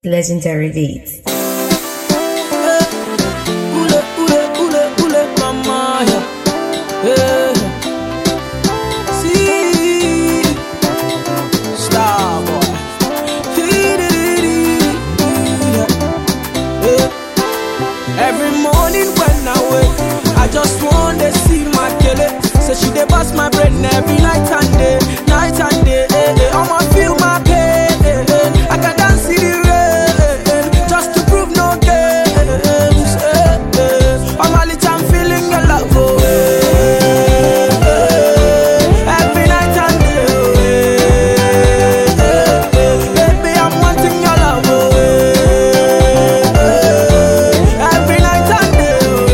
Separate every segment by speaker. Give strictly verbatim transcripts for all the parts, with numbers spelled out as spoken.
Speaker 1: legendary beats.
Speaker 2: Ule, ule, ule, ule, mama, yeah. Yeah. See, star boy. Yeah. Every morning when I wake, I just want to see my kele. Say she dey bust my brain every night and day, night and day. Eh, eh. I'ma feel my pain. Eh, eh. I can dance in the rain, just to prove no games. Eh, eh. I'm a little, I'm feeling your love. Oh, eh, eh. Every night and day. Oh, eh, eh, eh. Baby, I'm wanting your love. Oh, eh, eh. Every night and day. Oh,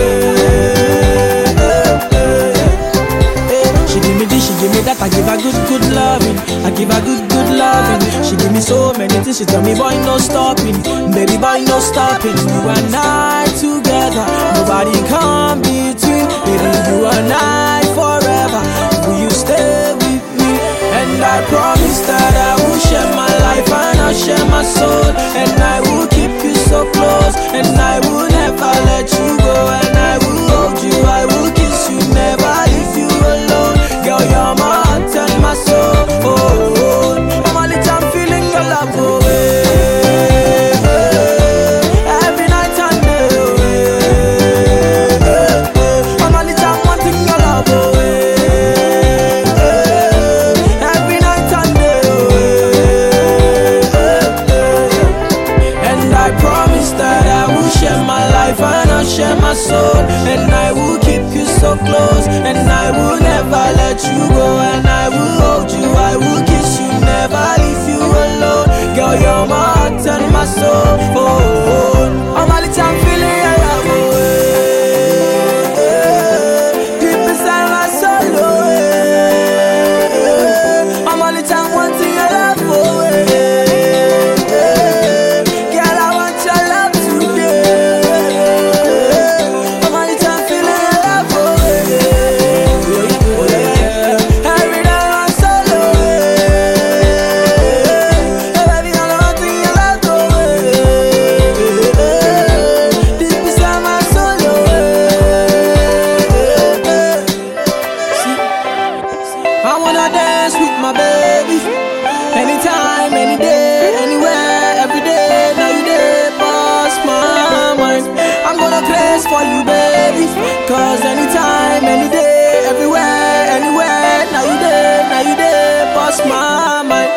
Speaker 2: eh, eh, eh. She give me this, she give me that. I give her good, good loving. I give her good, good loving. She give me so many things. She tell me, boy, no stopping. Baby, boy, no stopping. You and I together, nobody come between. Baby, you and I forever. Will you stay with me? And I promise that I will share my life and I'll share my soul. And I will keep you so close. And I will never let you go. And I will hold you, I will kiss you, never leave you alone. Girl, you're my heart and my soul. Oh, oh. I'm a little, I'm feeling your love. Oh, eh, eh. Every night and day. Oh, eh, eh. I'm a little, I'm wanting your love. Oh, eh, eh. Every night and day. Oh, eh, eh. And I promise that I will share my life and I'll share my soul. And I will keep you so close. And I will never let you go. And I will hold you, I will kiss you, never leave you alone. Girl, you're my heart and my soul. Oh, oh. I'm a little, I'm feeling your love. Oh, eh, eh. Deep inside my soul. Oh, eh, eh. I'm a little, I'm wanting your love. Oh, eh, eh. Girl, I want your love today. I'm a little, I'm feeling your love. Oh, eh, oh, yeah. Every day I'm solo. Eh, baby, I'm wanting your love. Oh, eh, deep inside my soul. Oh, eh, eh. See, I wanna dance with my baby. Anytime, any day, anywhere, every day. Now you there, boss my mind. I'm gonna craze for you, baby. Cause anytime, any day, everywhere, anywhere. Now you there, now you there, boss my mind.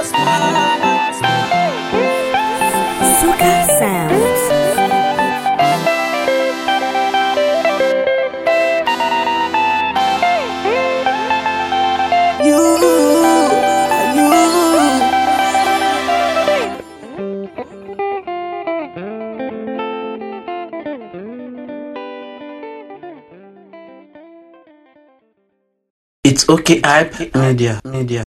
Speaker 1: Suka Sounds.
Speaker 2: You, you.
Speaker 3: It's okay, hype media, media.